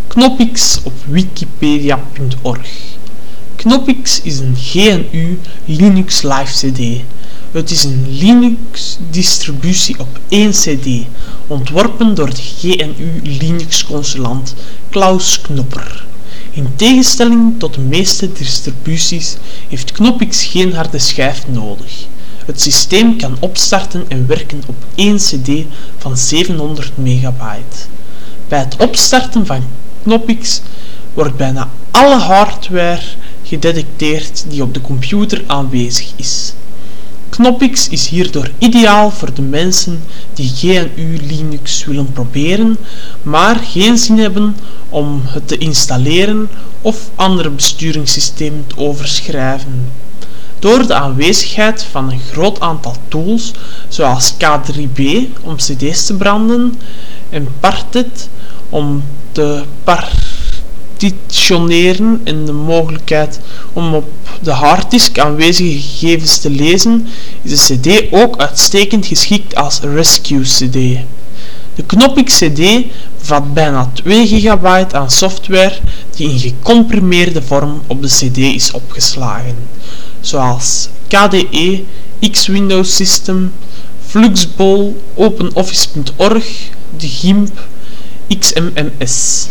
Knoppix op wikipedia.org. Knoppix is een GNU Linux Live CD. Het is een Linux-distributie op één CD, ontworpen door de GNU Linux-consulant Klaus Knopper. In tegenstelling tot de meeste distributies heeft Knoppix geen harde schijf nodig. Het systeem kan opstarten en werken op één CD van 700 megabyte. Bij het opstarten van Knoppix wordt bijna alle hardware gedetecteerd die op de computer aanwezig is. Knoppix is hierdoor ideaal voor de mensen die GNU Linux willen proberen, maar geen zin hebben om het te installeren of andere besturingssystemen te overschrijven. Door de aanwezigheid van een groot aantal tools, zoals K3B om cd's te branden en Parted om te partitioneren en de mogelijkheid om op de harddisk aanwezige gegevens te lezen, is de cd ook uitstekend geschikt als rescue cd. De Knoppix cd bevat bijna 2 GB aan software die in gecomprimeerde vorm op de cd is opgeslagen, zoals KDE, X-Windows System, Fluxbol, OpenOffice.org, de GIMP, XMMS.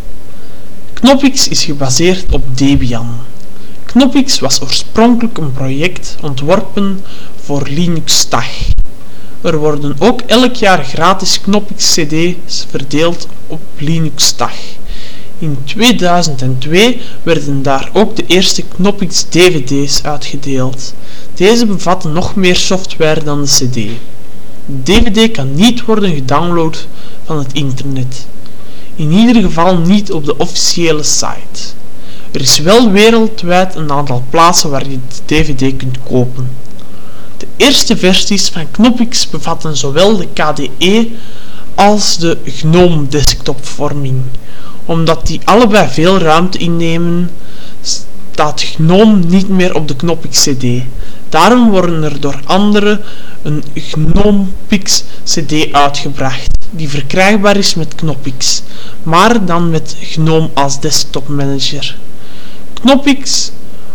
Knoppix is gebaseerd op Debian. Knoppix was oorspronkelijk een project ontworpen voor Linux TAG. Er worden ook elk jaar gratis Knoppix CD's verdeeld op Linux TAG. In 2002 werden daar ook de eerste Knoppix DVD's uitgedeeld. Deze bevatten nog meer software dan de CD. De DVD kan niet worden gedownload van het internet. In ieder geval niet op de officiële site. Er is wel wereldwijd een aantal plaatsen waar je de DVD kunt kopen. De eerste versies van Knoppix bevatten zowel de KDE als de GNOME desktopvorming. Omdat die allebei veel ruimte innemen, staat GNOME niet meer op de Knoppix CD. Daarom worden er door anderen een GNOMPix CD uitgebracht, die verkrijgbaar is met Knoppix, maar dan met GNOME als desktopmanager. Knoppix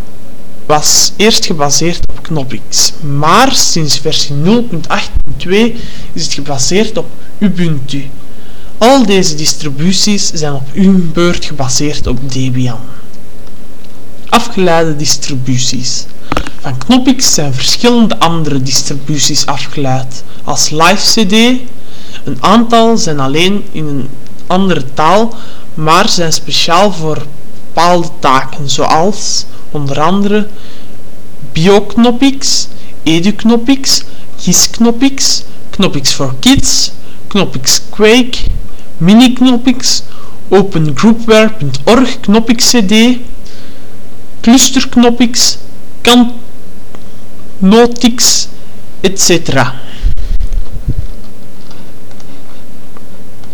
was eerst gebaseerd op Knoppix, maar sinds versie 0.8.2 is het gebaseerd op Ubuntu. Al deze distributies zijn op hun beurt gebaseerd op Debian. Afgeleide distributies. Van Knoppix zijn verschillende andere distributies afgeleid, als LiveCD. Een aantal zijn alleen in een andere taal, maar zijn speciaal voor bepaalde taken, zoals onder andere BioKnoppix, EduKnoppix, GIS-Knoppix, Knoppix for Kids, Knoppix Quake, Mini-Knoppix, OpenGroupware.org Knoppix CD, ClusterKnoppix, Cantotix, etc.